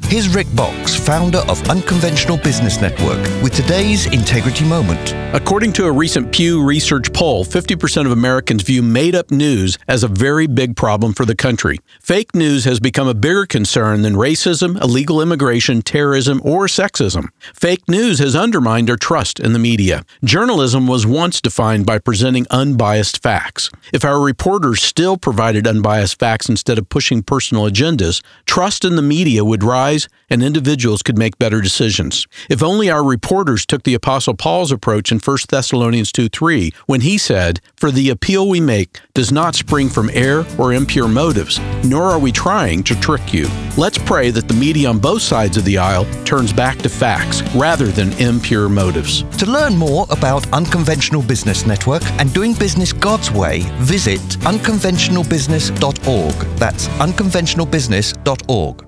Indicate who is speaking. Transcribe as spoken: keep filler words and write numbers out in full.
Speaker 1: Here's Rick Box, founder of Unconventional Business Network, with today's Integrity Moment.
Speaker 2: According to a recent Pew Research poll, fifty percent of Americans view made-up news as a very big problem for the country. Fake news has become a bigger concern than racism, illegal immigration, terrorism, or sexism. Fake news has undermined our trust in the media. Journalism was once defined by presenting unbiased facts. If our reporters still provided unbiased facts instead of pushing personal agendas, trust in the media would rise and individuals could make better decisions. If only our reporters took the Apostle Paul's approach in First Thessalonians two three, when he said, "For the appeal we make does not spring from error or impure motives, nor are we trying to trick you." Let's pray that the media on both sides of the aisle turns back to facts rather than impure motives.
Speaker 1: To learn more about Unconventional Business Network and doing business God's way, visit unconventional business dot org. That's unconventional business dot org.